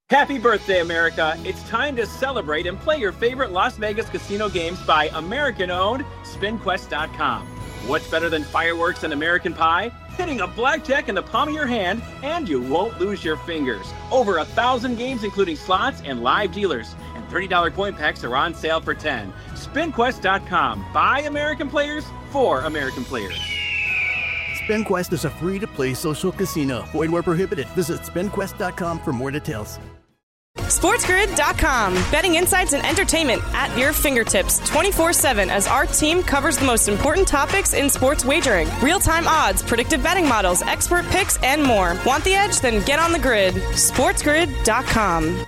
Happy birthday, America. It's time to celebrate and play your favorite Las Vegas casino games by American-owned SpinQuest.com. What's better than fireworks and American pie? Hitting a blackjack in the palm of your hand, and you won't lose your fingers. Over 1,000 games, including slots and live dealers. And $30 coin packs are on sale for $10. SpinQuest.com. By American players, for American players. SpinQuest is a free-to-play social casino. Void where prohibited. Visit SpinQuest.com for more details. SportsGrid.com. Betting insights and entertainment at your fingertips 24/7 as our team covers the most important topics in sports wagering. Real-time odds, predictive betting models, expert picks, and more. Want the edge? Then get on the grid. SportsGrid.com.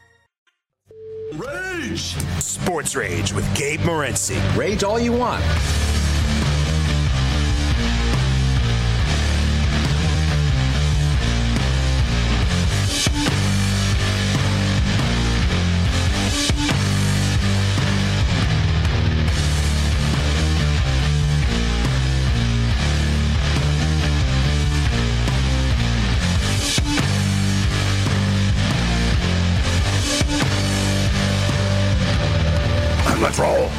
Rage! Sports Rage with Gabe Morency. Rage all you want. Let's roll.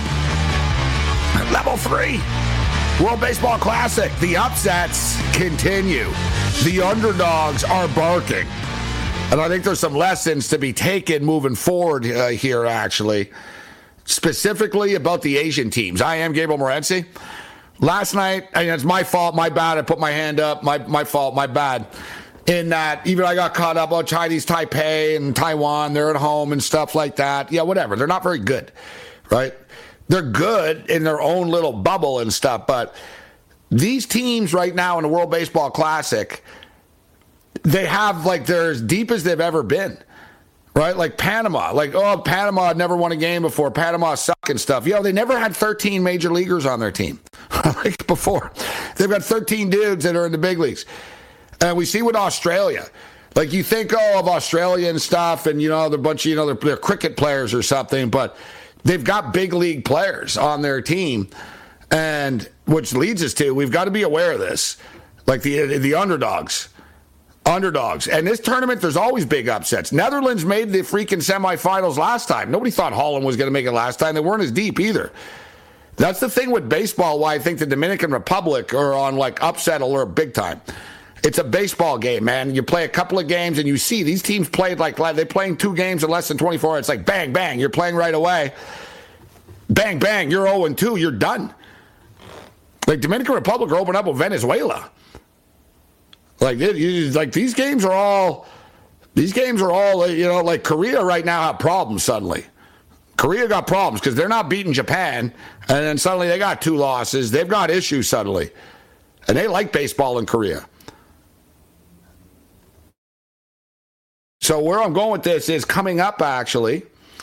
Level 3. World Baseball Classic. The upsets continue. The underdogs are barking. And I think there's some lessons to be taken moving forward here, actually. Specifically about the Asian teams. I am Gabriel Morency. Last night, it's my fault, my bad. I put my hand up. My fault, my bad. In that, even I got caught up on Chinese Taipei and Taiwan. They're at home and stuff like that. Yeah, whatever. They're not very good. Right? They're good in their own little bubble and stuff, but these teams right now in the World Baseball Classic, they have, like, they're as deep as they've ever been, right? Like Panama, Panama had never won a game before. Panama suck and stuff. They never had 13 major leaguers on their team like before. They've got 13 dudes that are in the big leagues. And we see with Australia, like, you think, of Australia and stuff, and, they're a bunch of, they're cricket players or something, but they've got big league players on their team, and which leads us to, we've got to be aware of this, like the underdogs. And this tournament, there's always big upsets. Netherlands made the freaking semifinals last time. Nobody thought Holland was going to make it last time. They weren't as deep either. That's the thing with baseball, why I think the Dominican Republic are on, like, upset alert big time. It's a baseball game, man. You play a couple of games and you see these teams played like they're playing 2 games in less than 24 hours. It's like bang, bang. You're playing right away. Bang, bang. You're 0-2. You're done. Like, Dominican Republic are opening up with Venezuela. These games are all, like Korea right now have problems suddenly. Korea got problems because they're not beating Japan, and then suddenly they got 2 losses. They've got issues suddenly. And they like baseball in Korea. So where I'm going with this is coming up, actually.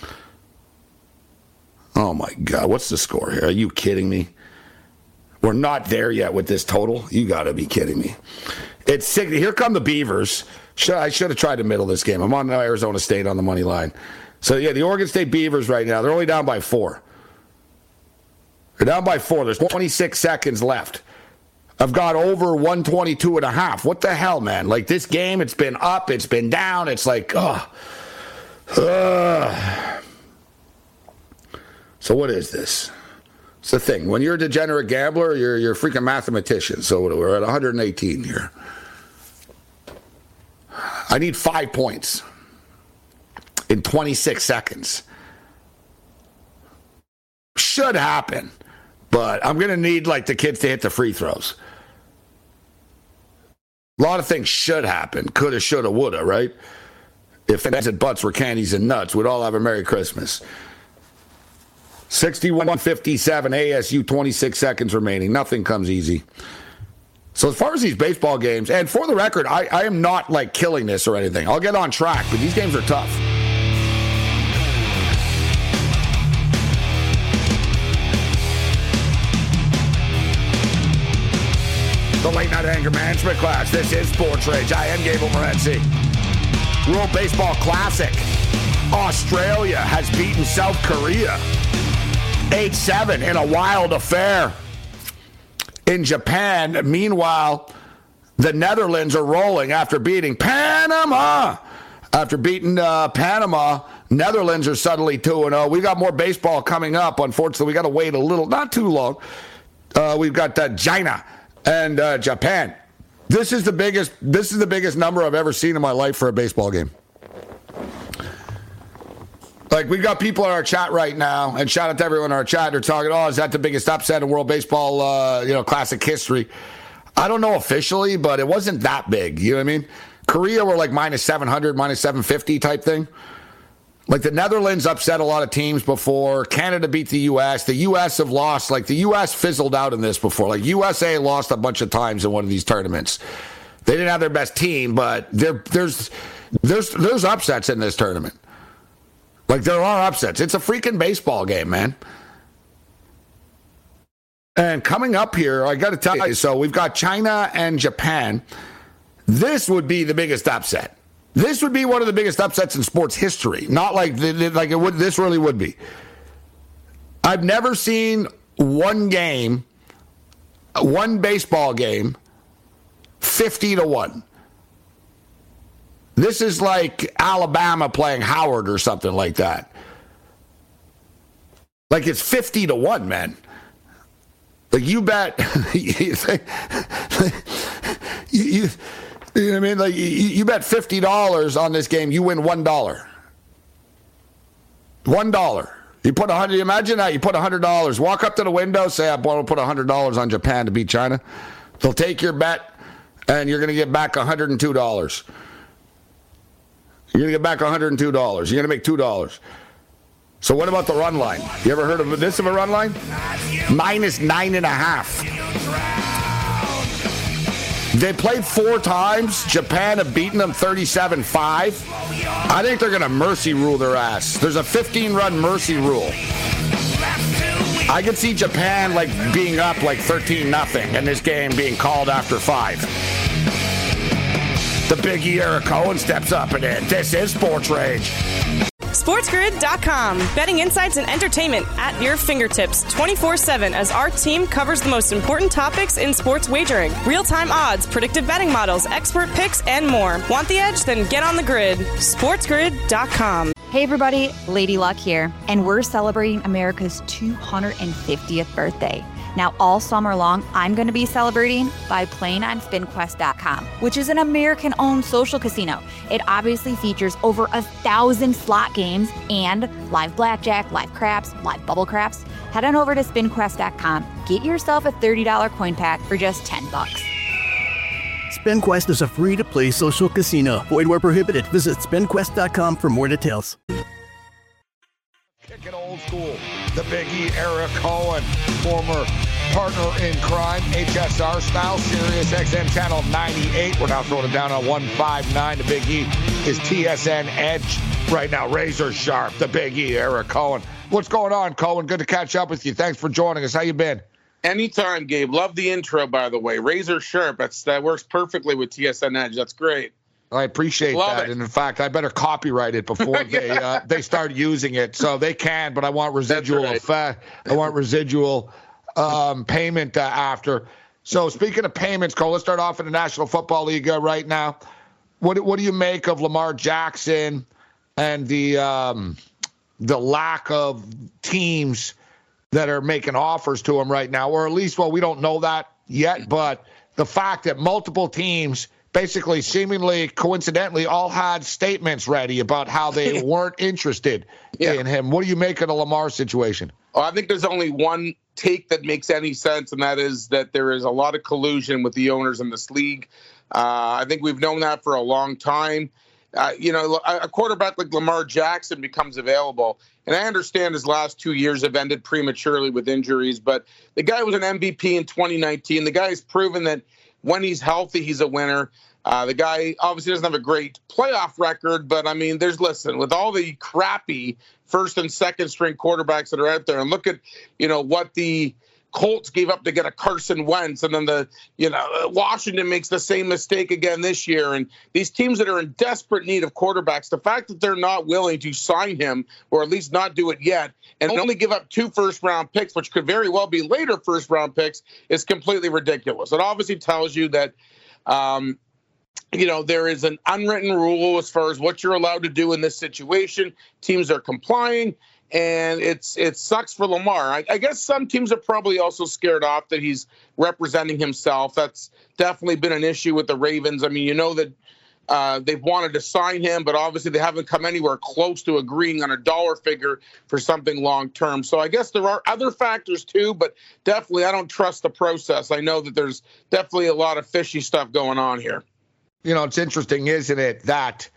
Oh, my God. What's the score here? Are you kidding me? We're not there yet with this total. You got to be kidding me. It's 60. Here come the Beavers. I should have tried to middle this game. I'm on Arizona State on the money line. So, yeah, the Oregon State Beavers right now, they're only down by 4. They're down by 4. There's 26 seconds left. I've got over 122.5. What the hell, man? Like, this game, it's been up, it's been down. It's like, So what is this? It's the thing. When you're a degenerate gambler, you're a freaking mathematician. So we're at 118 here. I need 5 points in 26 seconds. Should happen. But I'm going to need, like, the kids to hit the free throws. A lot of things should happen. Coulda, shoulda, woulda, right? If ands and butts were candies and nuts, we'd all have a Merry Christmas. 61-57, ASU, 26 seconds remaining. Nothing comes easy. So as far as these baseball games, and for the record, I am not, like, killing this or anything. I'll get on track, but these games are tough. The Late Night Anger Management Class. This is Sports Rage. I am Gabriel Morency. World Baseball Classic. Australia has beaten South Korea 8-7 in a wild affair. In Japan, meanwhile, the Netherlands are rolling after beating Panama After beating Panama, Netherlands are suddenly 2-0. We got more baseball coming up. Unfortunately, we got to wait a little, not too long. We've got China and Japan. This is the biggest number I've ever seen in my life for a baseball game. Like, we've got people in our chat right now, and shout out to everyone in our chat. They're talking, is that the biggest upset in World Baseball, classic history? I don't know officially, but it wasn't that big. You know what I mean? Korea were like minus 700, minus 750 type thing. Like, the Netherlands upset a lot of teams before. Canada beat the U.S. The U.S. have lost. Like, the U.S. fizzled out in this before. Like, USA lost a bunch of times in one of these tournaments. They didn't have their best team, but there's upsets in this tournament. Like, there are upsets. It's a freaking baseball game, man. And coming up here, I got to tell you, so we've got China and Japan. This would be the biggest upset. This would be one of the biggest upsets in sports history. Not like it would. This really would be. I've never seen one baseball game, 50-1. This is like Alabama playing Howard or something like that. Like, it's 50-1, man. Like, you bet. you know what I mean? Like, you bet $50 on this game, you win $1. $1. You put 100. Imagine that. You put $100. Walk up to the window, say, I want to put $100 on Japan to beat China. They'll take your bet, and you're going to get back $102. You're going to get back $102. You're going to make $2. So what about the run line? You ever heard of this of a run line? Minus 9.5. They played 4 times. Japan have beaten them 37-5. I think they're going to mercy rule their ass. There's a 15-run mercy rule. I could see Japan like being up like 13-0 and this game being called after 5. The Big E Eric Cohen steps up in it. This is Sports Rage. SportsGrid.com. Betting insights and entertainment at your fingertips 24/7 as our team covers the most important topics in sports wagering. Real-time odds, predictive betting models, expert picks, and more. Want the edge? Then get on the grid. SportsGrid.com. Hey everybody, Lady Luck here, and we're celebrating America's 250th birthday. Now, all summer long, I'm going to be celebrating by playing on SpinQuest.com, which is an American-owned social casino. It obviously features over 1,000 slot games and live blackjack, live craps, live bubble craps. Head on over to SpinQuest.com. Get yourself a $30 coin pack for just $10. SpinQuest is a free-to-play social casino. Void where prohibited. Visit SpinQuest.com for more details. Kick it old school. The Big E, Eric Cohen, former partner in crime, HSR style, Sirius XM channel 98. We're now throwing it down on 159. The Big E is TSN Edge right now. Razor sharp. The Big E, Eric Cohen. What's going on, Cohen? Good to catch up with you. Thanks for joining us. How you been? Anytime, Gabe. Love the intro, by the way. Razor sharp. That works perfectly with TSN Edge. That's great. I appreciate that. And in fact, I better copyright it before they start using it. So they can, but I want residual effect. I want residual payment after. So speaking of payments, Cole, let's start off in the National Football League right now. What do you make of Lamar Jackson and the lack of teams that are making offers to him right now? Or at least, well, we don't know that yet, but the fact that multiple teams basically seemingly coincidentally all had statements ready about how they weren't interested in him. What do you make of the Lamar situation? Well, I think there's only one take that makes any sense, and that is that there is a lot of collusion with the owners in this league. I think we've known that for a long time. A quarterback like Lamar Jackson becomes available, and I understand his last 2 years have ended prematurely with injuries, but the guy was an MVP in 2019. The guy has proven that when he's healthy, he's a winner. The guy obviously doesn't have a great playoff record, but, I mean, with all the crappy first and second string quarterbacks that are out there, and look at, what the Colts gave up to get a Carson Wentz, and then Washington makes the same mistake again this year. And these teams that are in desperate need of quarterbacks, the fact that they're not willing to sign him, or at least not do it yet, and only give up 2 first-round picks, which could very well be later first-round picks, is completely ridiculous. It obviously tells you that, there is an unwritten rule as far as what you're allowed to do in this situation. Teams are complying, and it sucks for Lamar. I guess some teams are probably also scared off that he's representing himself. That's definitely been an issue with the Ravens. I mean, that they've wanted to sign him, but obviously they haven't come anywhere close to agreeing on a dollar figure for something long term. So I guess there are other factors too, but definitely I don't trust the process. I know that there's definitely a lot of fishy stuff going on here. It's interesting, isn't it, that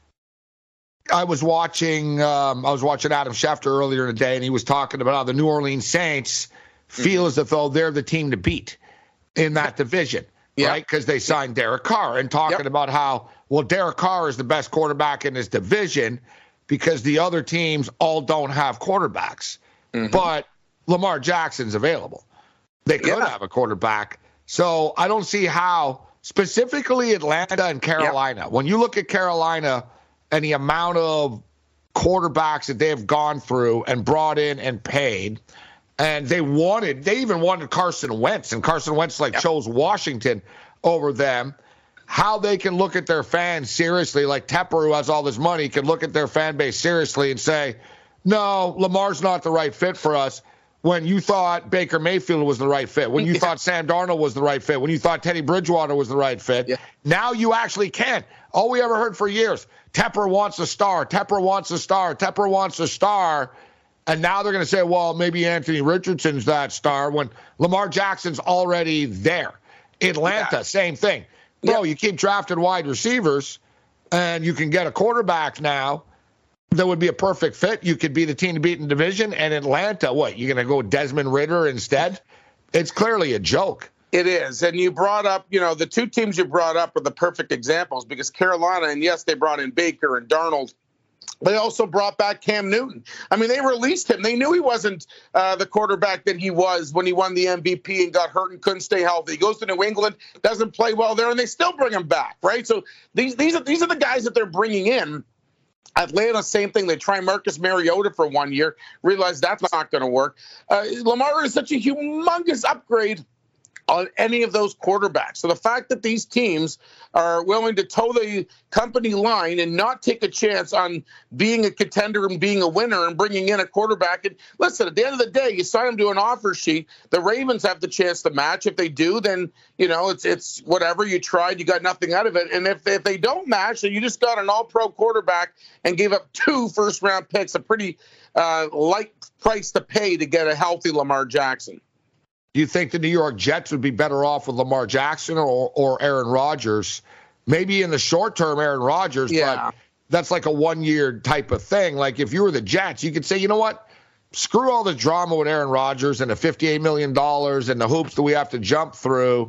I was watching Adam Schefter earlier today, and he was talking about how the New Orleans Saints feel as though they're the team to beat in that division, right? Because they signed Derek Carr, and talking about how, Derek Carr is the best quarterback in his division because the other teams all don't have quarterbacks. But Lamar Jackson's available. They could have a quarterback. So I don't see how, specifically Atlanta and Carolina, when you look at Carolina and the amount of quarterbacks that they have gone through and brought in and paid, and they even wanted Carson Wentz, and Carson Wentz chose Washington over them, how they can look at their fans seriously, like Tepper, who has all this money, can look at their fan base seriously and say, no, Lamar's not the right fit for us. When you thought Baker Mayfield was the right fit, when you thought Sam Darnold was the right fit, when you thought Teddy Bridgewater was the right fit, now you actually can. All we ever heard for years, Tepper wants a star, Tepper wants a star, Tepper wants a star. And now they're going to say, well, maybe Anthony Richardson's that star when Lamar Jackson's already there. Atlanta, same thing. Bro, you keep drafting wide receivers, and you can get a quarterback now that would be a perfect fit. You could be the team to beat in the division. And Atlanta, you're going to go Desmond Ridder instead? It's clearly a joke. It is. And you brought up, the two teams you brought up are the perfect examples because Carolina, and yes, they brought in Baker and Darnold. They also brought back Cam Newton. I mean, they released him. They knew he wasn't the quarterback that he was when he won the MVP and got hurt and couldn't stay healthy. He goes to New England, doesn't play well there, and they still bring him back, right? So these are the guys that they're bringing in. Atlanta, same thing. They try Marcus Mariota for 1 year, realize that's not going to work. Lamar is such a humongous upgrade on any of those quarterbacks. So the fact that these teams are willing to toe the company line and not take a chance on being a contender and being a winner and bringing in a quarterback. And listen, at the end of the day, you sign them to an offer sheet. The Ravens have the chance to match. If they do, then, it's whatever. You tried, you got nothing out of it. And if they don't match, then you just got an all-pro quarterback and gave up 2 first-round picks, a pretty light price to pay to get a healthy Lamar Jackson. Do you think the New York Jets would be better off with Lamar Jackson or Aaron Rodgers? Maybe in the short term, Aaron Rodgers, but that's like a 1 year type of thing. Like if you were the Jets, you could say, you know what? Screw all the drama with Aaron Rodgers and the $58 million and the hoops that we have to jump through,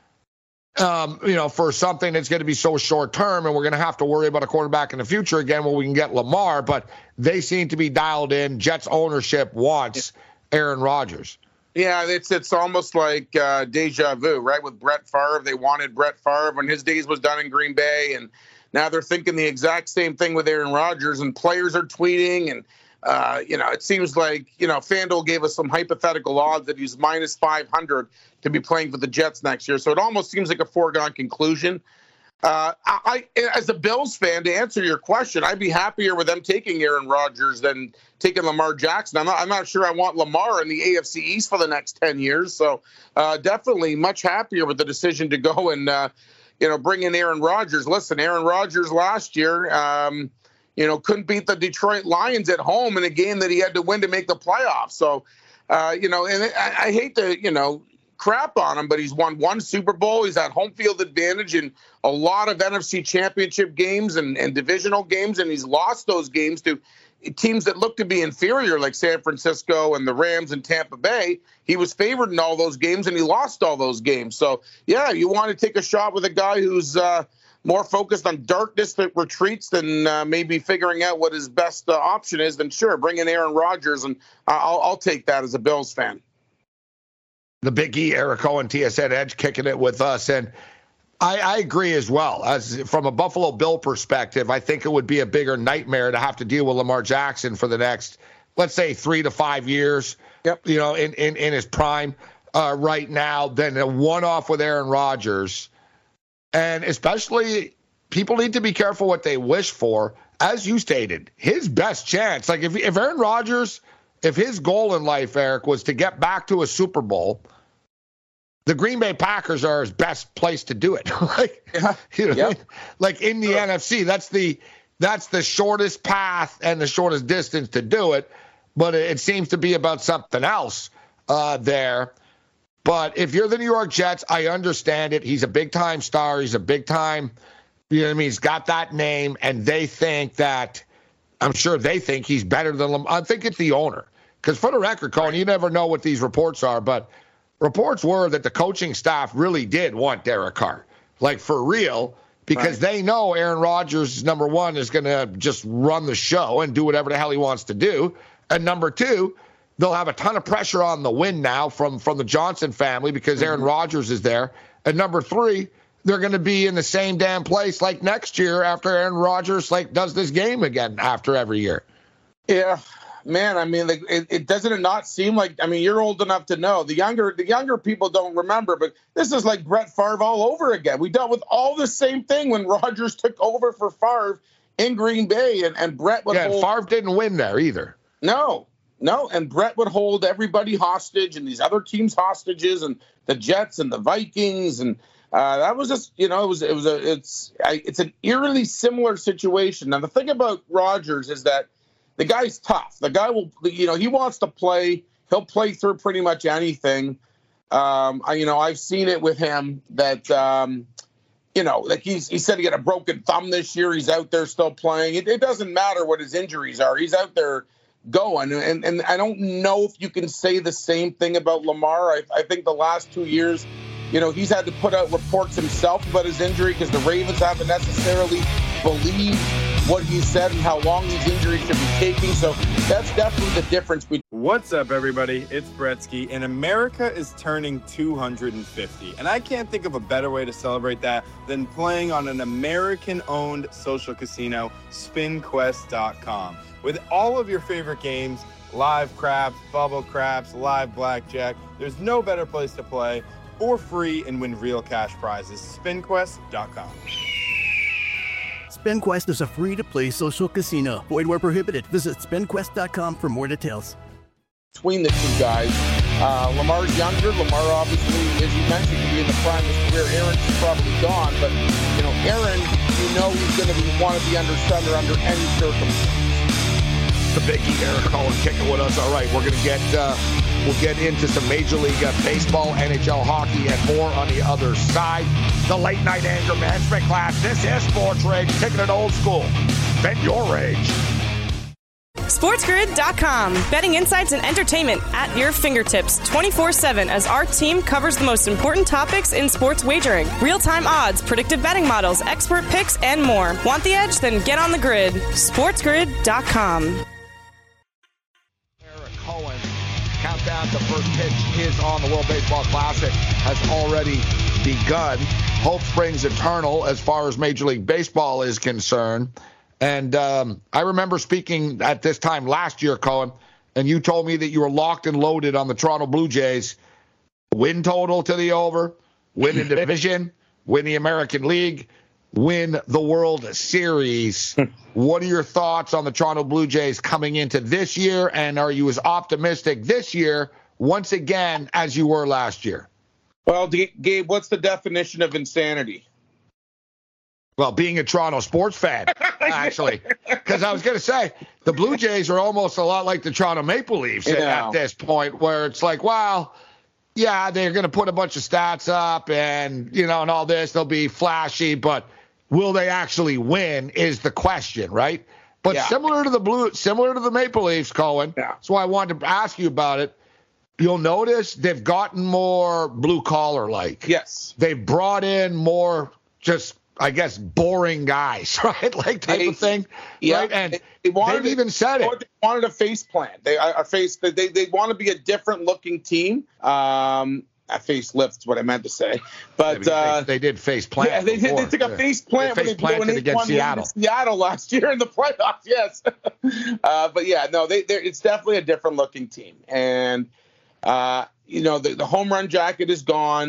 for something that's going to be so short term, and we're going to have to worry about a quarterback in the future again when we can get Lamar. But they seem to be dialed in. Jets ownership wants Aaron Rodgers. Yeah, it's almost like deja vu, right? With Brett Favre, they wanted Brett Favre when his days was done in Green Bay, and now they're thinking the exact same thing with Aaron Rodgers, and players are tweeting, and it seems like FanDuel gave us some hypothetical odds that he's minus 500 to be playing for the Jets next year, so it almost seems like a foregone conclusion. I, as a Bills fan, to answer your question, I'd be happier with them taking Aaron Rodgers than taking Lamar Jackson. I'm not sure I want Lamar in the AFC East for the next 10 years. So definitely much happier with the decision to go and, bring in Aaron Rodgers. Listen, Aaron Rodgers last year, couldn't beat the Detroit Lions at home in a game that he had to win to make the playoffs. So, and I hate to, crap on him, but he's won 1 Super Bowl. He's had home field advantage in a lot of NFC championship games and divisional games, and he's lost those games to teams that look to be inferior, like San Francisco and the Rams and Tampa Bay. He was favored in all those games, and he lost all those games. So, yeah, you want to take a shot with a guy who's more focused on darkness that retreats than maybe figuring out what his best option is, then sure, bring in Aaron Rodgers, and I'll take that as a Bills fan. The Big E, Eric Cohen, TSN Edge, kicking it with us. And I agree as well. As from a Buffalo Bill perspective, I think it would be a bigger nightmare to have to deal with Lamar Jackson for the next, let's say, 3 to 5 years, in his prime right now, than a one-off with Aaron Rodgers. And especially people need to be careful what they wish for. As you stated, his best chance, like if Aaron Rodgers, if his goal in life, Eric, was to get back to a Super Bowl, the Green Bay Packers are his best place to do it. Like, you know, Yeah. like in the NFC, that's the shortest path and the shortest distance to do it. But it seems to be about something else there. But if you're the New York Jets, I understand it. He's a big-time star. He's a big-time, you know what I mean? He's got that name, and they think that, I'm sure they think he's better than them. I think it's the owner. Because for the record, Cohen, you never know what these reports are, but reports were that the coaching staff really did want Derek Carr, like for real, because they know Aaron Rodgers, number one, is going to just run the show and do whatever the hell he wants to do. And number two, they'll have a ton of pressure on the win now from the Johnson family because Aaron Rodgers is there. And number three, they're going to be in the same damn place like next year after Aaron Rodgers like does this game again after every year. Yeah, man. I mean, like, it doesn't not seem like. I mean, you're old enough to know. The younger people don't remember, but this is like Brett Favre all over again. We dealt with all the same thing when Rodgers took over for Favre in Green Bay, and Brett would hold. Favre didn't win there either. No, and Brett would hold everybody hostage and these other teams hostages, and the Jets and the Vikings, and that was just, you know, it's an eerily similar situation. Now the thing about Rodgers is that the guy's tough. The guy will, you know, he wants to play. He'll play through pretty much anything. I've seen it with him that, you know, like he said he had a broken thumb this year. He's out there still playing. It doesn't matter what his injuries are. He's out there going. And I don't know if you can say the same thing about Lamar. I think the last 2 years, you know, he's had to put out reports himself about his injury because the Ravens haven't necessarily believed what he said and how long these injuries should be taking. So that's definitely the difference between. What's up, everybody? It's Bretsky, and America is turning 250. And I can't think of a better way to celebrate that than playing on an American-owned social casino, SpinQuest.com. With all of your favorite games, live craps, bubble craps, live blackjack, there's no better place to play for free and win real cash prizes. SpinQuest.com. SpinQuest is a free-to-play social casino. Void where prohibited. Visit SpinQuest.com for more details. Between the two guys, Lamar's younger. Lamar, obviously, as you mentioned, could be in the prime of his career. Aaron's probably gone, but you know, Aaron, you know, he's going to want to be under center under any circumstance. The biggie, Eric Cohen, kicking with us. All right, we're going to get we'll get into some Major League Baseball, NHL hockey, and more on the other side. The late night anger management class. This is Sports Rage, taking it old school. Vent your rage. SportsGrid.com. Betting insights and entertainment at your fingertips 24/7 as our team covers the most important topics in sports wagering. Real-time odds, predictive betting models, expert picks, and more. Want the edge? Then get on the grid. SportsGrid.com. Eric Cohen, countdown to first pitch is on. The World Baseball Classic has already begun. Hope springs eternal as far as Major League Baseball is concerned. And I remember speaking at this time last year, Cohen, and you told me that you were locked and loaded on the Toronto Blue Jays. Win total to the over, win the division, win the American League, win the World Series. What are your thoughts on the Toronto Blue Jays coming into this year, and are you as optimistic this year once again as you were last year? Well, Gabe, what's the definition of insanity? Well, being a Toronto sports fan, actually, because I was going to say the Blue Jays are almost a lot like the Toronto Maple Leafs at this point, where it's like, well, yeah, they're going to put a bunch of stats up and, you know, and all this. They'll be flashy, but will they actually win is the question, right? But similar to the Maple Leafs, Cohen, that's why I wanted to ask you about it. You'll notice they've gotten more blue collar like. Yes. They've brought in more just, I guess, boring guys, right? Like type of thing. Yeah. Right? And they've even said it. They wanted a face plant. They want to be a different looking team. A facelift is what I meant to say. But they did face plant. Yeah, they took a face plant when they planted against Seattle last year in the playoffs. Yes. But yeah, no, it's definitely a different looking team. And you know, the home run jacket is gone.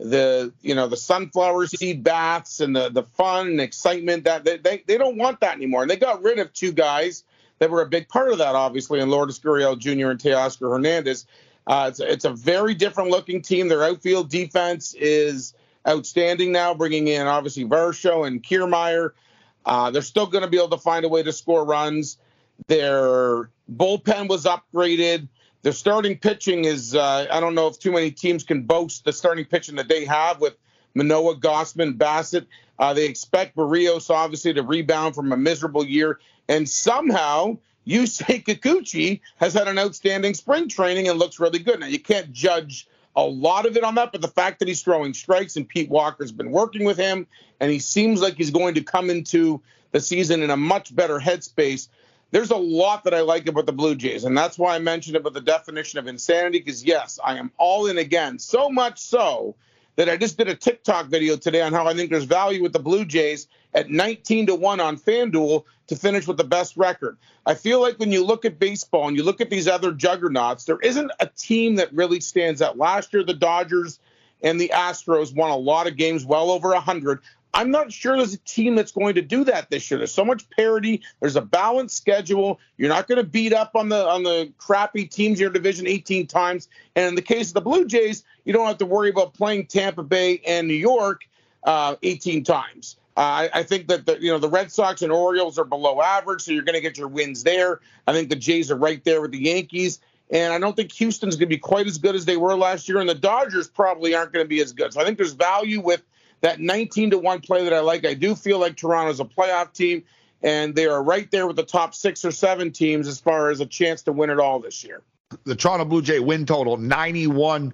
the sunflower seed baths and the fun and excitement that they don't want that anymore. And they got rid of two guys that were a big part of that, obviously, in Lourdes Gurriel Jr. and Teoscar Hernandez. It's a very different looking team. Their outfield defense is outstanding now, bringing in obviously Varsho and Kiermaier. They're still going to be able to find a way to score runs. Their bullpen was upgraded. Their starting pitching is, I don't know if too many teams can boast the starting pitching that they have with Manoah, Gossman, Bassett. They expect Barrios, obviously, to rebound from a miserable year. And somehow, Yusei Kikuchi has had an outstanding spring training and looks really good. Now, you can't judge a lot of it on that, but the fact that he's throwing strikes and Pete Walker's been working with him, and he seems like he's going to come into the season in a much better headspace. There's a lot that I like about the Blue Jays, and that's why I mentioned about the definition of insanity, because, yes, I am all in again. So much so that I just did a TikTok video today on how I think there's value with the Blue Jays at 19-1 on FanDuel to finish with the best record. I feel like when you look at baseball and you look at these other juggernauts, there isn't a team that really stands out. Last year, the Dodgers and the Astros won a lot of games, well over 100. I'm not sure there's a team that's going to do that this year. There's so much parity. There's a balanced schedule. You're not going to beat up on the crappy teams in your division 18 times. And in the case of the Blue Jays, you don't have to worry about playing Tampa Bay and New York 18 times. I think that the Red Sox and Orioles are below average, so you're going to get your wins there. I think the Jays are right there with the Yankees. And I don't think Houston's going to be quite as good as they were last year, and the Dodgers probably aren't going to be as good. So I think there's value with that 19-1 play that I like. I do feel like Toronto's a playoff team, and they are right there with the top 6 or 7 teams as far as a chance to win it all this year. The Toronto Blue Jay win total, 91.5.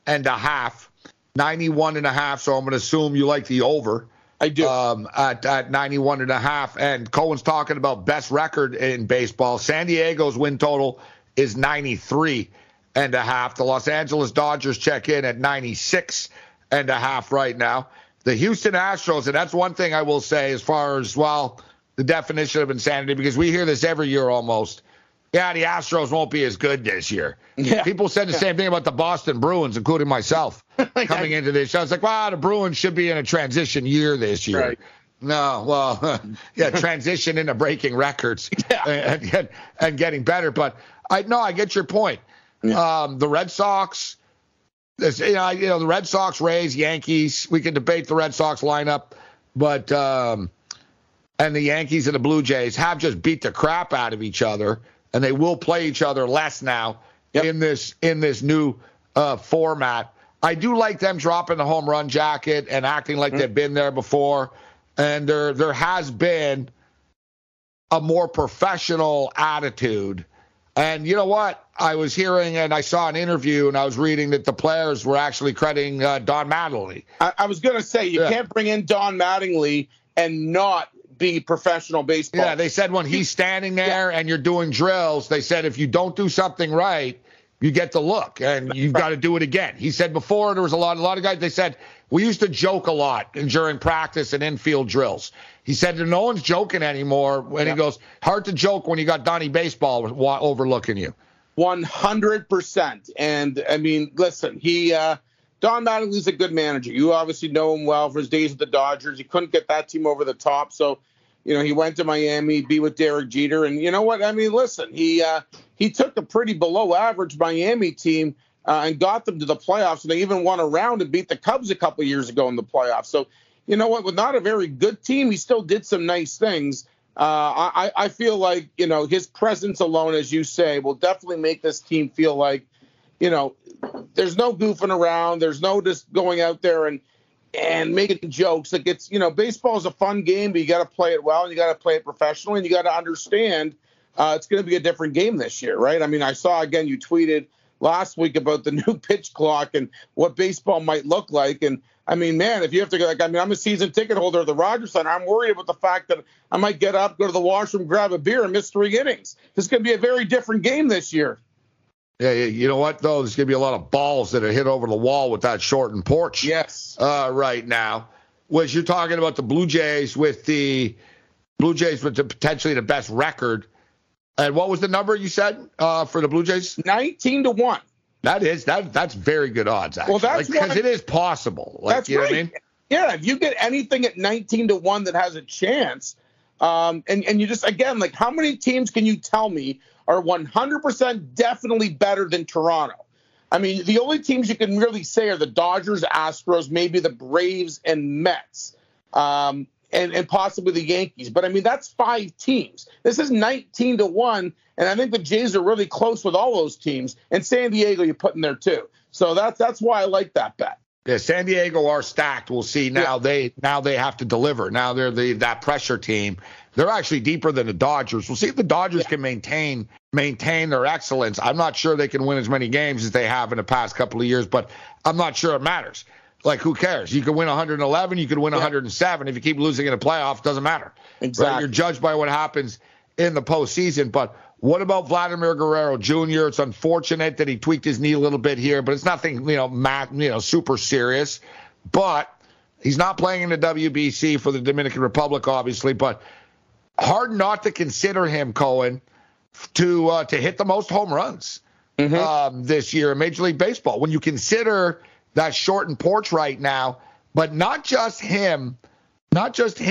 91.5, so I'm going to assume you like the over. I do. At 91.5. And Cohen's talking about best record in baseball. San Diego's win total is 93.5. The Los Angeles Dodgers check in at 96.5 right now. The Houston Astros, and that's one thing I will say as far as, well, the definition of insanity, because we hear this every year almost. Yeah, the Astros won't be as good this year. Yeah. People said the same thing about the Boston Bruins, including myself, coming into this show. I was like, wow, the Bruins should be in a transition year this year. Right. No, well, transition into breaking records and getting better. But I get your point. Yeah. The Red Sox, the Red Sox, Rays, Yankees. We can debate the Red Sox lineup, but and the Yankees and the Blue Jays have just beat the crap out of each other, and they will play each other less now in this new format. I do like them dropping the home run jacket and acting like they've been there before, and there has been a more professional attitude. And you know what? I was hearing and I saw an interview and I was reading that the players were actually crediting Don Mattingly. I was going to say, you can't bring in Don Mattingly and not be professional baseball. Yeah, they said when he's standing there and you're doing drills, they said if you don't do something right, you get the look and you've got to do it again. He said before there was a lot of guys, they said, we used to joke a lot during practice and infield drills. He said no one's joking anymore. And he goes, hard to joke when you got Donnie Baseball overlooking you. 100%. And, I mean, listen, Don Mattingly's a good manager. You obviously know him well for his days with the Dodgers. He couldn't get that team over the top. So, he went to Miami, be with Derek Jeter. And you know what? I mean, listen, he took a pretty below-average Miami team and got them to the playoffs. And they even won a round and beat the Cubs a couple years ago in the playoffs. So, you know what? With not a very good team, he still did some nice things. I feel like, his presence alone, as you say, will definitely make this team feel like, there's no goofing around. There's no just going out there and making jokes. Like baseball is a fun game, but you got to play it well and you got to play it professionally and you got to understand it's going to be a different game this year, right? I mean, I saw, again, you tweeted last week about the new pitch clock and what baseball might look like. And I mean, man, if you have to go, I'm a season ticket holder of the Rogers Center. I'm worried about the fact that I might get up, go to the washroom, grab a beer, and miss 3 innings. This is going to be a very different game this year. Yeah, you know what, though? There's going to be a lot of balls that are hit over the wall with that shortened porch. Yes. Right now. Was you're talking about the Blue Jays with potentially the best record. And what was the number you said for the Blue Jays? 19-1. That's very good odds, actually. Well, that's because it is possible. That's you know right. what I mean? Yeah, if you get anything at 19-1 that has a chance, and you just, again, like, how many teams can you tell me are 100% definitely better than Toronto? I mean, the only teams you can really say are the Dodgers, Astros, maybe the Braves and Mets, and possibly the Yankees. But, I mean, that's 5 teams. This is 19-1, and I think the Jays are really close with all those teams. And San Diego you put in there, too. So that's why I like that bet. Yeah, San Diego are stacked. We'll see now. Yeah. They have to deliver. Now they're that pressure team. They're actually deeper than the Dodgers. We'll see if the Dodgers can maintain their excellence. I'm not sure they can win as many games as they have in the past couple of years, but I'm not sure it matters. Like, who cares? You could win 111, you could win 107. If you keep losing in a playoff, it doesn't matter. Exactly. Right? You're judged by what happens in the postseason. But what about Vladimir Guerrero Jr.? It's unfortunate that he tweaked his knee a little bit here, but it's nothing, super serious. But he's not playing in the WBC for the Dominican Republic, obviously. But hard not to consider him, Cohen, to hit the most home runs this year in Major League Baseball. When you consider that shortened porch right now, but not just him, but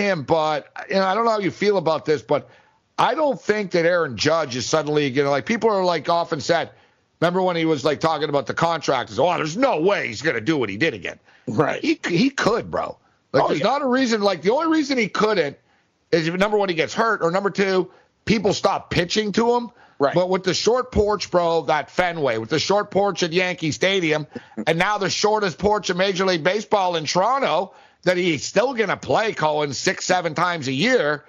I don't know how you feel about this, but I don't think that Aaron Judge is suddenly going to, like, people are like often said, remember when he was like talking about the contractors? Oh, there's no way he's going to do what he did again. Right. He could, bro. Like, there's not a reason. Like, the only reason he couldn't is if, number one, he gets hurt, or number two, people stop pitching to him. Right. But with the short porch, bro, that Fenway, with the short porch at Yankee Stadium, and now the shortest porch of Major League Baseball in Toronto, that he's still going to play, Cohen, 6-7 times a year,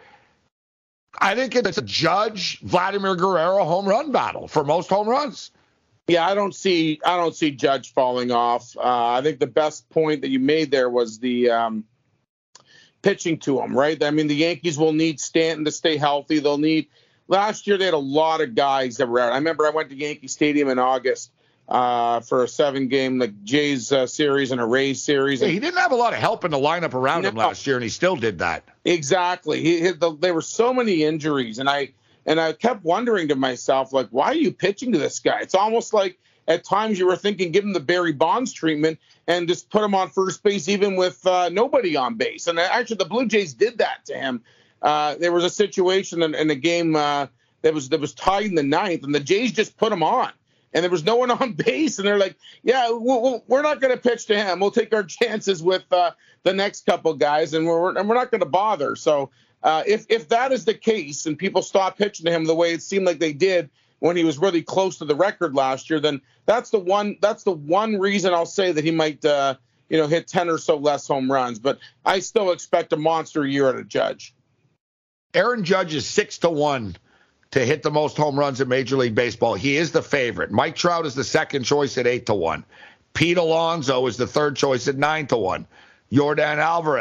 I think it's a Judge Vladimir Guerrero home run battle for most home runs. Yeah, I don't see Judge falling off. I think the best point that you made there was the pitching to him, right? I mean, the Yankees will need Stanton to stay healthy. They'll need. Last year they had a lot of guys that were out. I remember I went to Yankee Stadium in August for a 7-game Jays series and a Rays series. Yeah, he didn't have a lot of help in the lineup around him last year, and he still did that. Exactly. There were so many injuries, and I kept wondering to myself, like, why are you pitching to this guy? It's almost like at times you were thinking, give him the Barry Bonds treatment and just put him on first base even with nobody on base. And actually, the Blue Jays did that to him. There was a situation in a game that was tied in the 9th, and the Jays just put him on. And there was no one on base, and they're like, yeah, we're not going to pitch to him. We'll take our chances with the next couple guys, and we're not going to bother. So if that is the case and people stop pitching to him the way it seemed like they did when he was really close to the record last year, then that's the one reason I'll say that he might hit 10 or so less home runs. But I still expect a monster year out of Judge. Aaron Judge is 6-1 to hit the most home runs in Major League Baseball. He is the favorite. Mike Trout is the second choice at 8-1. Pete Alonso is the third choice at 9-1. Yordan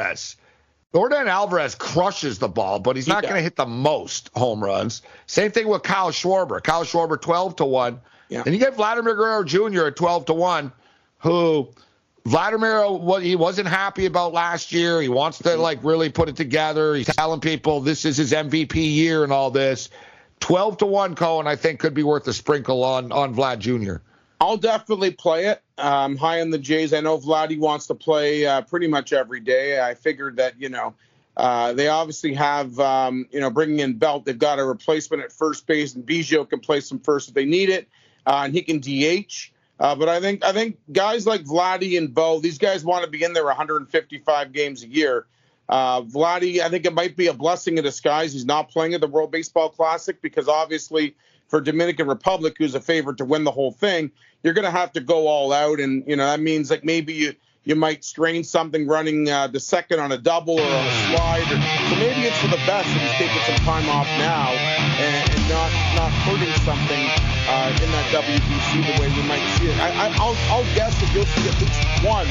Alvarez crushes the ball, but he's not going to hit the most home runs. Same thing with Kyle Schwarber. 12-1. Yeah. And you get Vladimir Guerrero Jr. at 12-1, who Vladimir, he wasn't happy about last year. He wants to really put it together. He's telling people this is his MVP year and all this. 12-1, Cohen, I think could be worth a sprinkle on Vlad Jr. I'll definitely play it. High on the Jays. I know Vladdy wants to play pretty much every day. I figured that, they obviously have, bringing in Belt. They've got a replacement at first base, and Biggio can play some first if they need it, and he can DH. But I think guys like Vladdy and Bo, these guys want to be in there 155 games a year. Vladdy, I think it might be a blessing in disguise. He's not playing at the World Baseball Classic because obviously for Dominican Republic, who's a favorite to win the whole thing, you're going to have to go all out. And, that means maybe you might strain something running the second on a double or on a slide. So maybe it's for the best that he's taking some time off now and not hurting something in that WBC the way we might see it. I'll guess that you'll see at least one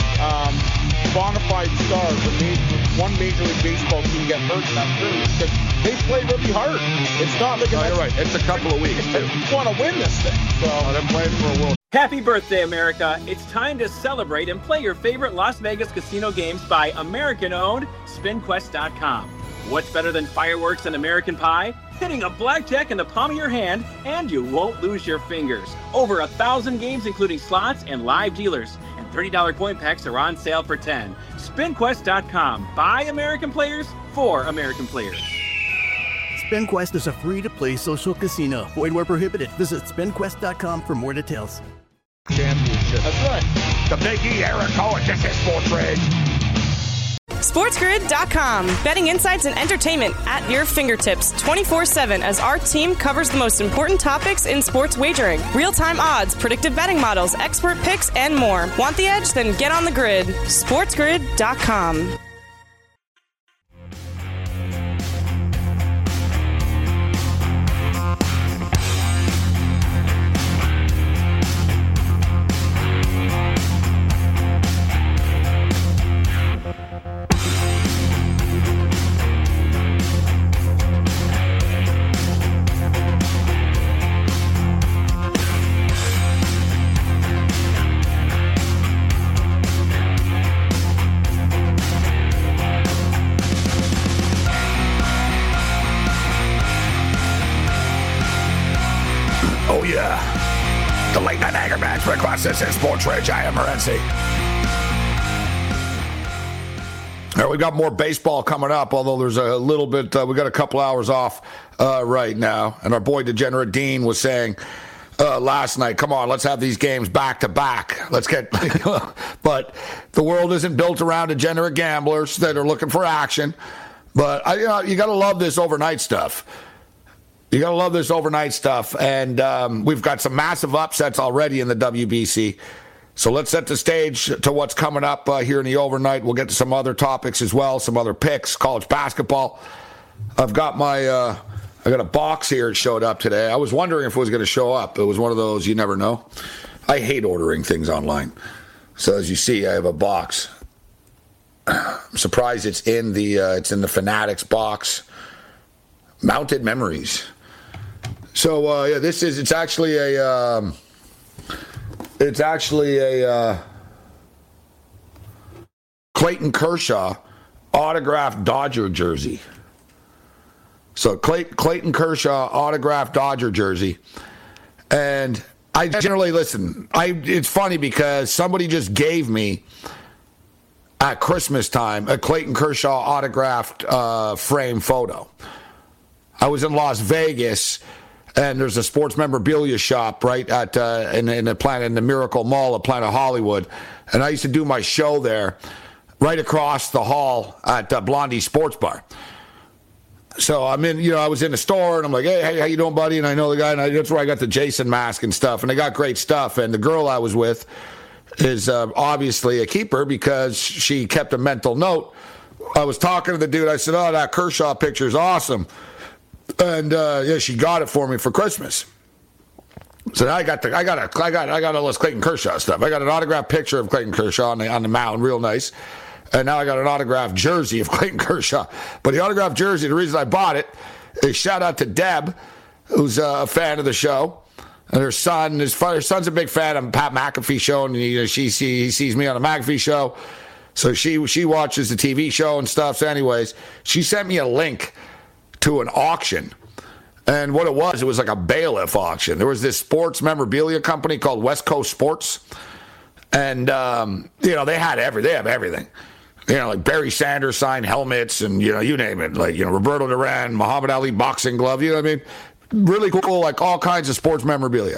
bona fide star from one Major League Baseball team get hurt in that period because they play really hard. It's not like you're right. It's a couple of weeks too. You want to win this thing, so they're playing for a world. Happy birthday, America! It's time to celebrate and play your favorite Las Vegas casino games by American-owned SpinQuest.com. What's better than fireworks and American pie? hitting a blackjack in the palm of your hand, and you won't lose your fingers. Over 1,000 games, including slots and live dealers. And $30 coin packs are on sale for $10. SpinQuest.com. By American players, for American players. SpinQuest is a free-to-play social casino. Void where prohibited. Visit SpinQuest.com for more details. Championship. That's right. The Big E, Eric Cohen, this is Sports Grid. SportsGrid.com. Betting insights and entertainment at your fingertips 24/7 as our team covers the most important topics in sports wagering. Real-time odds, predictive betting models, expert picks, and more. Want the edge? Then get on the grid. SportsGrid.com. Oh, yeah. The late night anger match request. This is Sports Rage. I am Morency. All right, we got more baseball coming up, although there's a little bit, we got a couple hours off right now. And our boy Degenerate Dean was saying last night, come on, let's have these games back to back. Let's get, but the world isn't built around degenerate gamblers that are looking for action. But you got to love this overnight stuff. You got to love this overnight stuff. And we've got some massive upsets already in the WBC. So let's set the stage to what's coming up here in the overnight. We'll get to some other topics as well, some other picks, college basketball. I've got my, I got a box here that showed up today. I was wondering if it was going to show up. It was one of those, you never know. I hate ordering things online. So as you see, I have a box. I'm surprised it's in the Fanatics box. Mounted Memories. So yeah, it's actually a Clayton Kershaw autographed Dodger jersey. So Clayton Kershaw autographed Dodger jersey. And I generally listen. It's funny because somebody just gave me at Christmas time a Clayton Kershaw autographed frame photo. I was in Las Vegas, and there's a sports memorabilia shop right at in the Miracle Mall at Planet Hollywood, and I used to do my show there, right across the hall at Blondie Sports Bar. So I'm in, I was in the store, and I'm like, hey, how you doing, buddy? And I know the guy, and that's where I got the Jason mask and stuff, and they got great stuff. And the girl I was with is obviously a keeper because she kept a mental note. I was talking to the dude. I said, "Oh, that Kershaw picture is awesome." And yeah, she got it for me for Christmas. So now I got all this Clayton Kershaw stuff. I got an autographed picture of Clayton Kershaw on the mound, real nice. And now I got an autographed jersey of Clayton Kershaw. But the autographed jersey, the reason I bought it is shout out to Deb, who's a fan of the show. And her son's a big fan of Pat McAfee show, and he sees me on the McAfee show. So she watches the TV show and stuff. So anyways, she sent me a link to an auction. And what it was like a bailiff auction. There was this sports memorabilia company called West Coast Sports. And, they have everything. Like Barry Sanders signed helmets and, you name it. Like, Roberto Duran, Muhammad Ali boxing glove, you know what I mean? Really cool, like all kinds of sports memorabilia.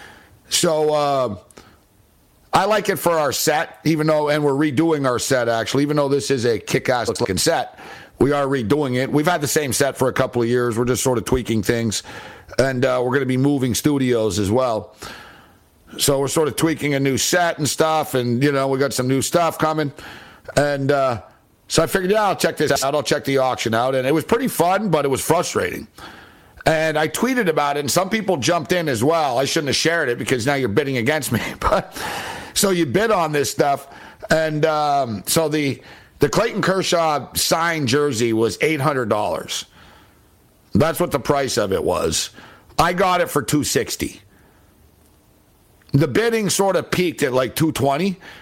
So, I like it for our set, and we're redoing our set, actually, even though this is a kick-ass looking set. We are redoing it. We've had the same set for a couple of years. We're just sort of tweaking things. And we're going to be moving studios as well. So we're sort of tweaking a new set and stuff. And, we got some new stuff coming. And so I figured, I'll check this out. I'll check the auction out. And it was pretty fun, but it was frustrating. And I tweeted about it, and some people jumped in as well. I shouldn't have shared it because now you're bidding against me. But so you bid on this stuff. And so the Clayton Kershaw signed jersey was $800. That's what the price of it was. I got it for $260. The bidding sort of peaked at like $220.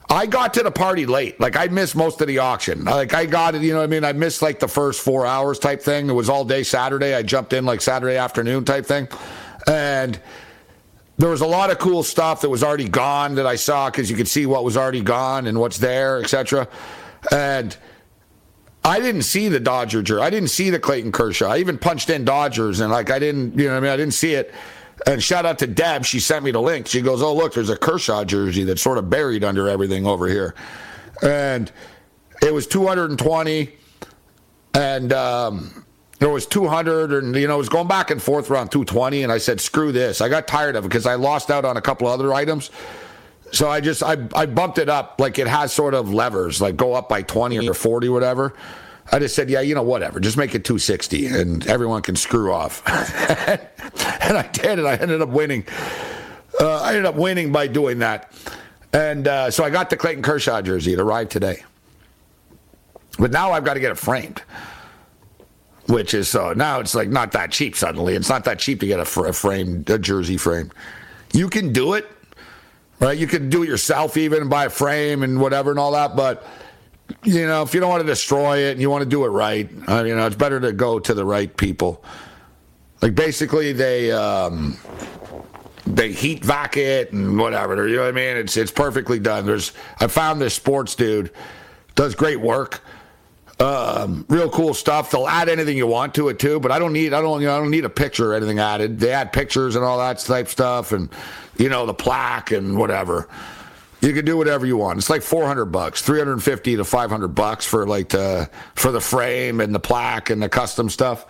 I got to the party late. Like, I missed most of the auction. Like, I got it, you know what I mean? I missed, like, the first 4 hours type thing. It was all day Saturday. I jumped in, like, Saturday afternoon type thing. And there was a lot of cool stuff that was already gone that I saw because you could see what was already gone and what's there, etc. And I didn't see the Dodger jersey. I didn't see the Clayton Kershaw. I even punched in Dodgers, and, like, I didn't, you know what I mean? I didn't see it. And shout out to Deb. She sent me the link. She goes, oh, look, there's a Kershaw jersey that's sort of buried under everything over here. And it was 220, and there was 200, and, you know, it was going back and forth around 220, and I said, screw this. I got tired of it because I lost out on a couple other items. So I bumped it up. Like, it has sort of levers, like go up by 20 or 40, whatever. I just said, yeah, you know, whatever. Just make it 260, and everyone can screw off. And I did, and I ended up winning. I ended up winning by doing that. And so I got the Clayton Kershaw jersey. It arrived today. But now I've got to get it framed, which is now it's like not that cheap suddenly. It's not that cheap to get a jersey framed. You can do it, right? You can do it yourself even and buy a frame and whatever and all that, but you know, if you don't want to destroy it and you want to do it right, you know, it's better to go to the right people. Like, basically, they heat vac it and whatever. You know what I mean? It's perfectly done. I found this sports dude, does great work, real cool stuff. They'll add anything you want to it too, but I don't need a picture or anything added. They add pictures and all that type stuff, and you know, the plaque and whatever. You can do whatever you want. It's like $400, $350 to $500 for like for the frame and the plaque and the custom stuff.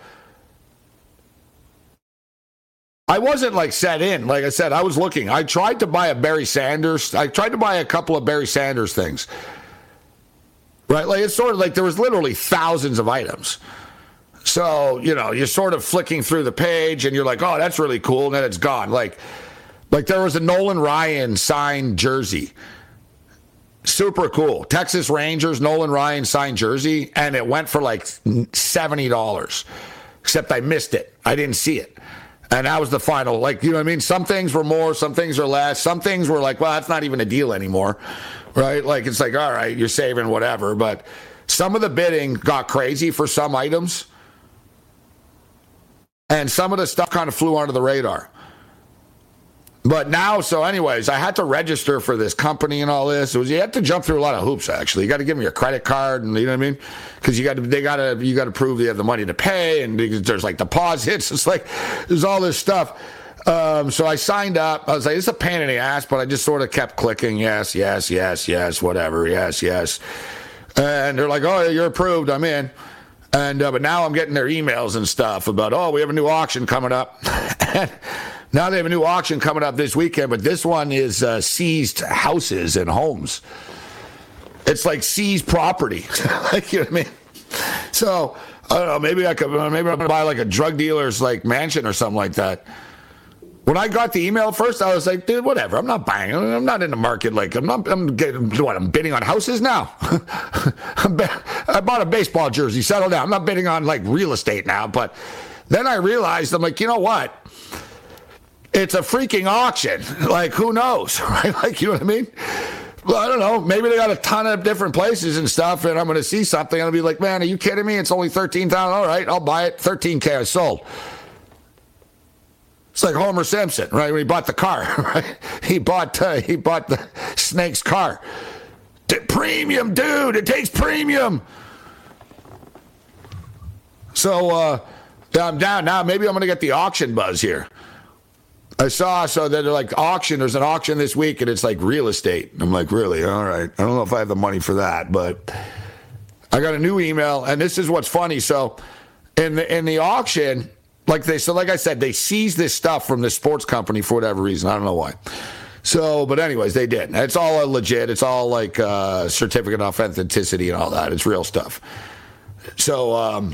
I wasn't like set in. Like I said, I was looking. I tried to buy a Barry Sanders. I tried to buy a couple of Barry Sanders things. Right? Like, it's sort of like there was literally thousands of items. So, you know, you're sort of flicking through the page and you're like, oh, that's really cool. And then it's gone. Like there was a Nolan Ryan signed jersey. Super cool. Texas Rangers, Nolan Ryan signed jersey. And it went for like $70. Except I missed it. I didn't see it. And that was the final. Like, you know what I mean? Some things were more, some things are less. Some things were like, well, that's not even a deal anymore. Right? Like, it's like, all right, you're saving whatever. But some of the bidding got crazy for some items. And some of the stuff kind of flew under the radar. But now, so anyways, I had to register for this company and all this. You had to jump through a lot of hoops, actually. You got to give them your credit card, and you know what I mean? Because you got to prove you have the money to pay, and there's like deposits. It's like there's all this stuff. So I signed up. I was like, it's a pain in the ass, but I just sort of kept clicking yes, whatever, yes. And they're like, oh, you're approved. I'm in. And but now I'm getting their emails and stuff about, oh, we have a new auction coming up. Now they have a new auction coming up this weekend, but this one is seized houses and homes. It's like seized property. Like, you know what I mean? So, I don't know, maybe I'm going to buy like a drug dealer's like mansion or something like that. When I got the email first, I was like, dude, whatever. I'm not buying. I'm not in the market. Like, I'm bidding on houses now? I bought a baseball jersey. Settle down. I'm not bidding on like real estate now. But then I realized, I'm like, you know what? It's a freaking auction. Like, who knows? Right? Like, you know what I mean? Well, I don't know. Maybe they got a ton of different places and stuff, and I'm going to see something, and I'll be like, man, are you kidding me? It's only $13,000. All right, I'll buy it. $13K, I sold. It's like Homer Simpson, right? When he bought the car, right? He bought the Snake's car. Premium, dude. It takes premium. So I'm down now. Maybe I'm going to get the auction buzz here. I saw, so that they're like auction. There's an auction this week, and it's like real estate. I'm like, really? All right. I don't know if I have the money for that, but I got a new email, and this is what's funny. So in the auction, like I said, they seized this stuff from this sports company for whatever reason. I don't know why. So, but anyways, they did. It's all legit. It's all like certificate of authenticity and all that. It's real stuff. So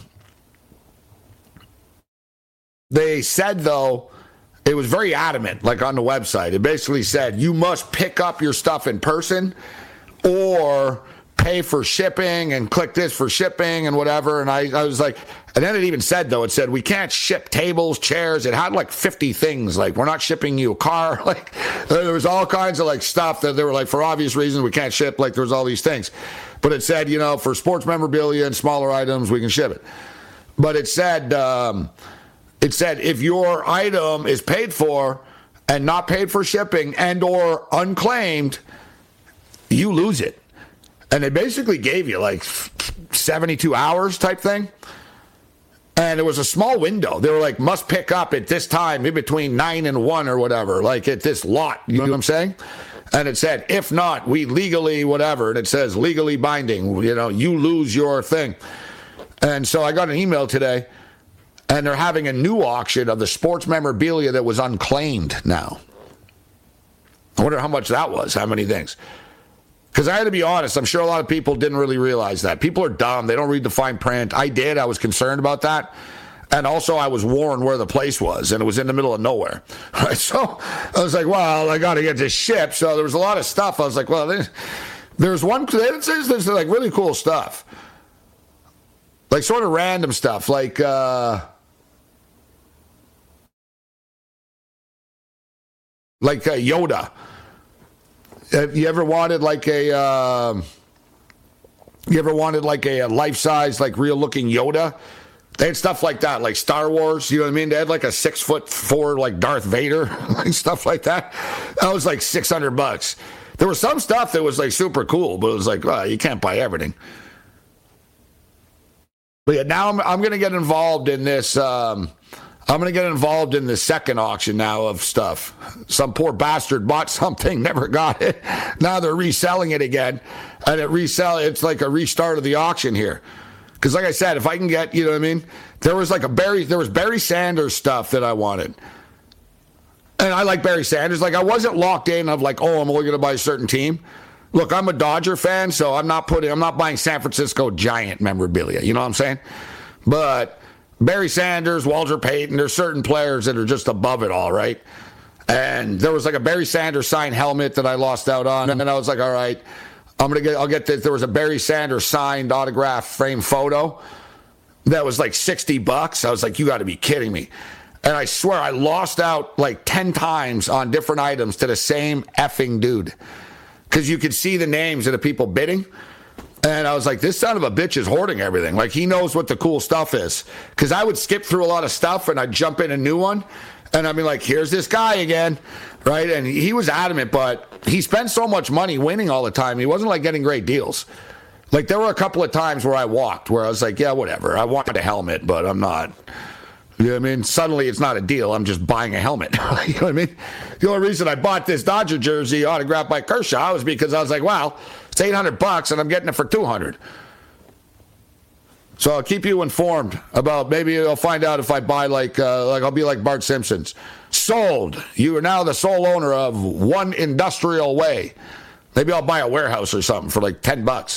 they said, though, it was very adamant, like on the website. It basically said, you must pick up your stuff in person or pay for shipping and click this for shipping and whatever. And I was like, and then it even said, though, it said, we can't ship tables, chairs. It had like 50 things. Like, we're not shipping you a car. Like, there was all kinds of like stuff that they were like, for obvious reasons, we can't ship. Like, there was all these things. But it said, for sports memorabilia and smaller items, we can ship it. But it said, if your item is paid for and not paid for shipping and or unclaimed, you lose it. And they basically gave you like 72 hours type thing. And it was a small window. They were like, must pick up at this time in between 9 and 1 or whatever, like at this lot. You know what I'm saying? And it said, if not, we legally whatever. And it says legally binding, you lose your thing. And so I got an email today, and they're having a new auction of the sports memorabilia that was unclaimed now. I wonder how much that was, how many things. Because I had to be honest, I'm sure a lot of people didn't really realize that. People are dumb. They don't read the fine print. I did. I was concerned about that. And also, I was warned where the place was, and it was in the middle of nowhere. Right? So I was like, well, I got to get this shipped. So there was a lot of stuff. I was like, well, there's one. There's like really cool stuff. Like sort of random stuff. Like Yoda. Have you ever wanted like a life-size, like real-looking Yoda? They had stuff like that, like Star Wars, you know what I mean? They had like a 6'4", like Darth Vader, like stuff like that. That was like $600. There was some stuff that was like super cool, but it was like, well, you can't buy everything. But yeah, now I'm going to get involved in this. I'm going to get involved in the second auction now of stuff. Some poor bastard bought something, never got it. Now they're reselling it again. And it's like a restart of the auction here. Because like I said, if I can get, you know what I mean? There was Barry Sanders stuff that I wanted. And I like Barry Sanders. Like, I wasn't locked in of like, I'm only going to buy a certain team. Look, I'm a Dodger fan, so I'm not buying San Francisco Giant memorabilia. You know what I'm saying? But Barry Sanders, Walter Payton, there's certain players that are just above it all, right? And there was like a Barry Sanders signed helmet that I lost out on, and I was like, all right, I'll get this. There was a Barry Sanders signed autograph frame photo that was like $60. I was like, you got to be kidding me. And I swear I lost out like 10 times on different items to the same effing dude. Because you could see the names of the people bidding. And I was like, this son of a bitch is hoarding everything. Like, he knows what the cool stuff is. Because I would skip through a lot of stuff and I'd jump in a new one. And I'd be like, here's this guy again. Right? And he was adamant, but he spent so much money winning all the time. He wasn't like getting great deals. Like, there were a couple of times where I walked where I was like, yeah, whatever. I wanted a helmet, but I'm not. You know what I mean? Suddenly it's not a deal. I'm just buying a helmet. You know what I mean? The only reason I bought this Dodger jersey autographed by Kershaw was because I was like, wow, it's $800 and I'm getting it for $200. So I'll keep you informed about, maybe I'll find out if I buy like I'll be like Bart Simpson's. Sold. You are now the sole owner of One Industrial Way. Maybe I'll buy a warehouse or something for like $10.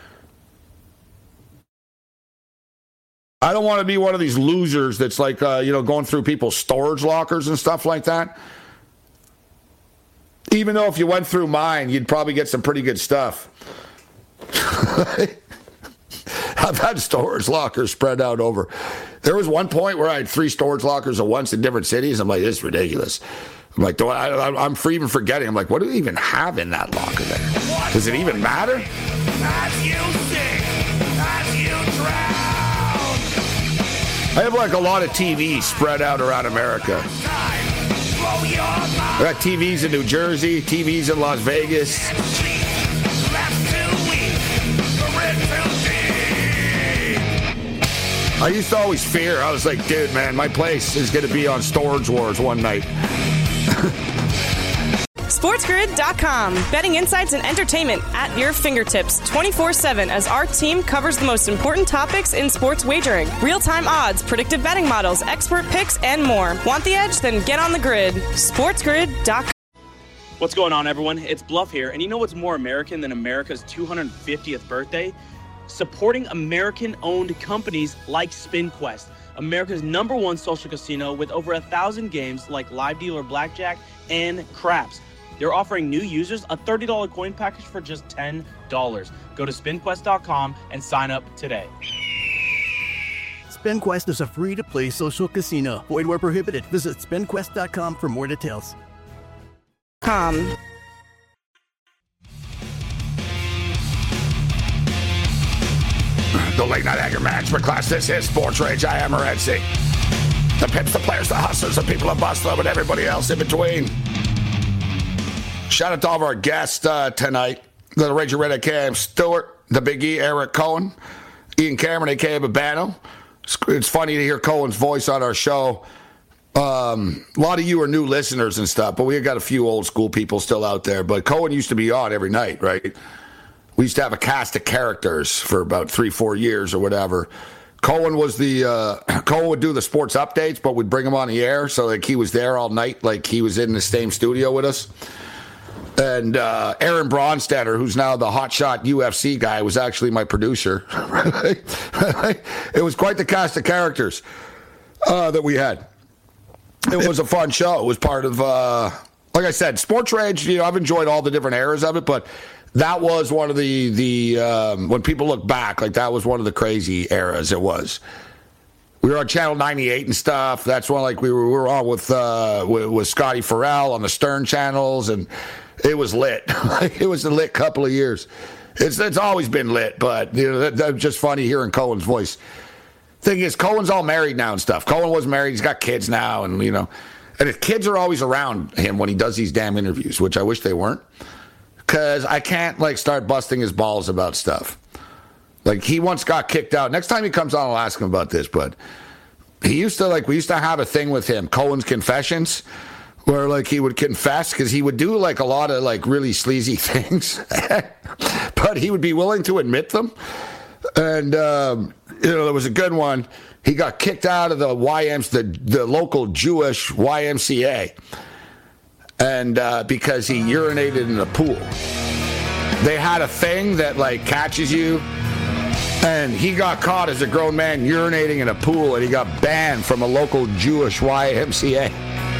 I don't want to be one of these losers that's like, going through people's storage lockers and stuff like that. Even though if you went through mine, you'd probably get some pretty good stuff. I've had storage lockers spread out over. There was one point where I had 3 storage lockers at once in different cities. I'm like, this is ridiculous. I'm like, I'm even forgetting. I'm like, what do we even have in that locker there? Does it even matter? As you sink, as you drown. I have like a lot of TVs spread out around America. I got TVs in New Jersey, TVs in Las Vegas. I used to always fear. I was like, dude, man, my place is going to be on Storage Wars one night. SportsGrid.com. Betting insights and entertainment at your fingertips 24/7 as our team covers the most important topics in sports wagering. Real-time odds, predictive betting models, expert picks, and more. Want the edge? Then get on the grid. SportsGrid.com. What's going on, everyone? It's Bluff here. And you know what's more American than America's 250th birthday? Supporting American-owned companies like SpinQuest, America's #1 social casino with over 1,000 games like live dealer blackjack and craps. They're offering new users a $30 coin package for just $10. Go to SpinQuest.com and sign up today. SpinQuest is a free-to-play social casino. Void where prohibited. Visit SpinQuest.com for more details. The late night anger management class. This is Sports Rage. I am Morency. The pimps, the players, the hustlers, the people of Buffalo, and everybody else in between. Shout out to all of our guests tonight. The Ranger Red Cam Stewart, the Big E, Eric Cohen, Ian Cameron, a.k.a. Babano. It's funny to hear Cohen's voice on our show. A lot of you are new listeners and stuff, but we've got a few old school people still out there. But Cohen used to be on every night, right? We used to have a cast of characters for about 3-4 years or whatever. Cohen was Cohen would do the sports updates, but we'd bring him on the air, so like he was there all night, like he was in the same studio with us. And Aaron Bronstetter, who's now the hotshot UFC guy, was actually my producer. It was quite the cast of characters that we had. It was a fun show. It was part of, like I said, Sports Rage. You know, I've enjoyed all the different eras of it, but that was one of the when people look back, like that was one of the crazy eras. It was. We were on Channel 98 and stuff. That's when like we were on with Scotty Farrell on the Stern channels, and it was lit. It was a lit couple of years. It's always been lit, but you know that's just funny hearing Cohen's voice. Thing is, Cohen's all married now and stuff. Cohen was married. He's got kids now, and you know, and his kids are always around him when he does these damn interviews, which I wish they weren't. Because I can't, like, start busting his balls about stuff. Like, he once got kicked out. Next time he comes on, I'll ask him about this. But we used to have a thing with him, Cohen's Confessions, where, like, he would confess because he would do, like, a lot of, like, really sleazy things. But he would be willing to admit them. And, you know, there was a good one. He got kicked out of the local Jewish YMCA. And because he urinated in a pool. They had a thing that, like, catches you. And he got caught as a grown man urinating in a pool, and he got banned from a local Jewish YMCA.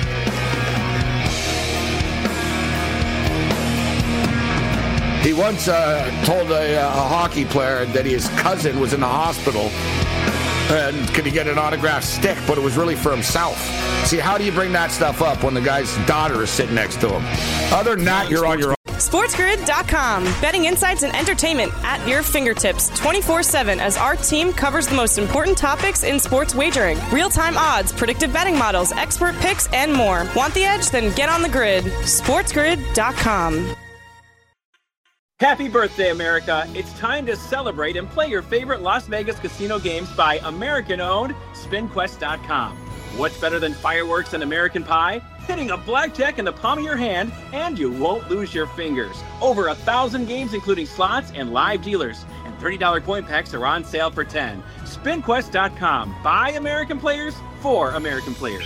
He once told a hockey player that his cousin was in the hospital and could he get an autographed stick, but it was really for himself. See, how do you bring that stuff up when the guy's daughter is sitting next to him? Other than that, you're on your own. SportsGrid.com. Betting insights and entertainment at your fingertips 24/7 as our team covers the most important topics in sports wagering. Real-time odds, predictive betting models, expert picks, and more. Want the edge? Then get on the grid. SportsGrid.com. Happy birthday, America. It's time to celebrate and play your favorite Las Vegas casino games by American-owned SpinQuest.com. What's better than fireworks and American pie? Hitting a blackjack in the palm of your hand, and you won't lose your fingers. Over 1,000 games, including slots and live dealers. And $30 coin packs are on sale for $10. SpinQuest.com. By American players, for American players.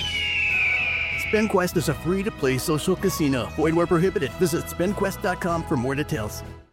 SpinQuest is a free-to-play social casino. Void where prohibited. Visit SpinQuest.com for more details.